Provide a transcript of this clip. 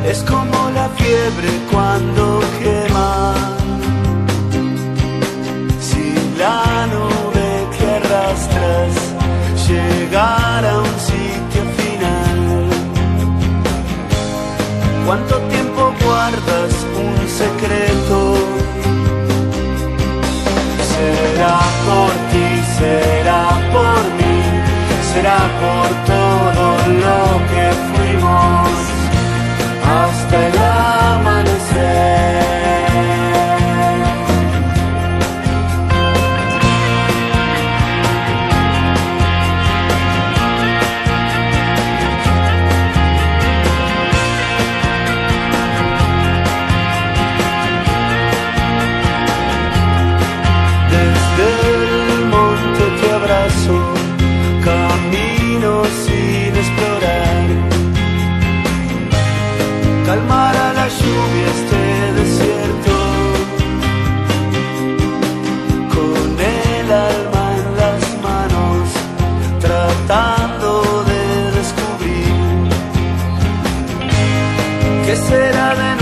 Es como la fiebre cuando quema. Si la nube que arrastras llegara a un sitio final, ¿cuánto tiempo guardas un secreto? Será por ti, será por mí, será por todo lo que fuimos hasta el amanecer. Camino sin explorar, calmar a la lluvia este desierto, con el alma en las manos, tratando de descubrir qué será de